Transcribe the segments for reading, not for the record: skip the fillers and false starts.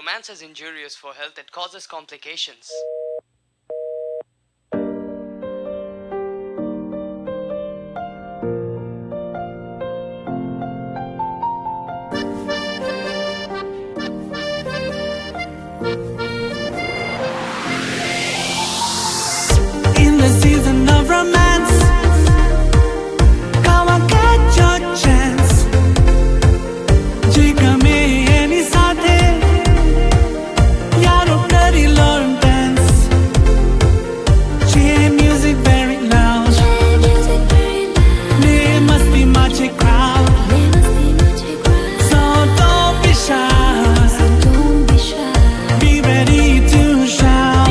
romance is injurious for health, it causes complications. In the season of romance, come on, catch your chance. Jika mein any saathe, yaro kari learn dance. Che music very loud, ne masti mache crowd. So don't be shy, be ready to shout.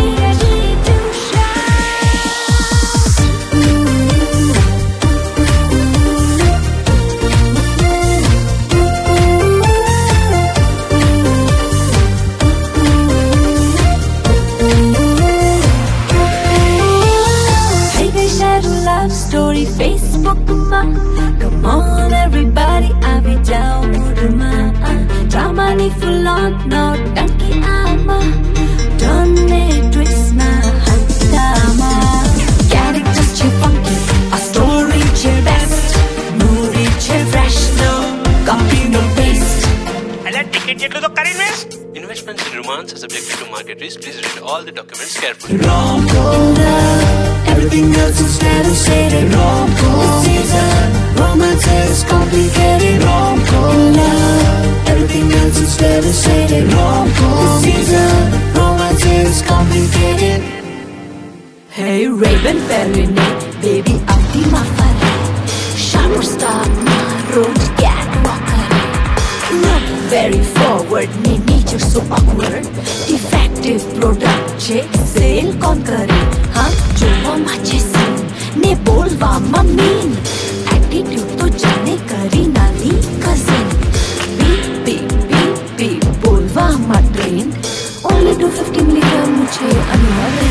Story Facebook ma, come on everybody, I'll be down with ma. Drama ni full on, no danki ama. Don't need twist na hatama. Characters che funky, a story che best, movie che fresh, no copy no paste. I'll ticket yet to the current invest. Investments in romance are subjected to market risk. Please read all the documents carefully. Rom-com, everything else is devastated. Rom-com, this season, romance is complicated. Rom-com, love, everything else is devastated. Rom-com, this season, romance is complicated. Hey Raven Perrine, baby aapki mafare. Sharper star ma, road catwalker. Look very forward, ne nature so awkward. Defective product che sale kon kare. हाँ जोवा mache scene, ne bolwa ma mean. Attitude to jane kari nali cousin. Beep beep beep beep bolwa ma train. Only 250 milligram मुझे अनिवार्य.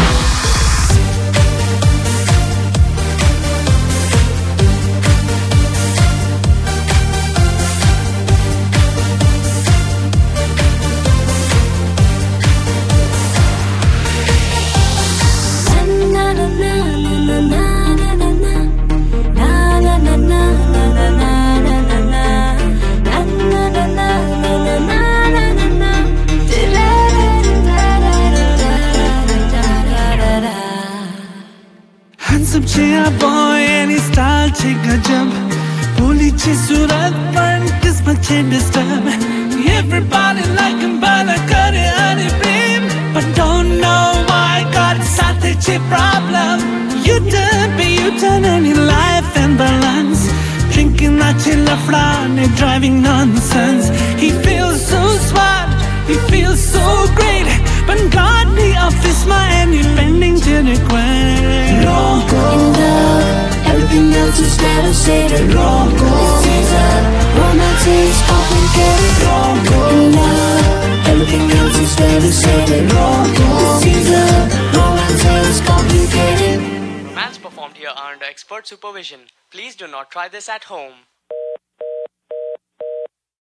Handsome che a boy, any style che gajab. Holy che surat pan kismat che disturb. Everybody like him bala kare ani prem, but don't know why got sathe che problem. You turn any life and balance. Drinking that che lafra ne driving nonsense. He feels so smart, he feels so great, but God the office my any pending to request. Rom-com, in love, everything else is devastated. Rom-com, this season, romance is complicated. Rom-com, in love, everything else is devastated. Rom-com, this season, romance is complicated. Romance performed here are under expert supervision. Please do not try this at home.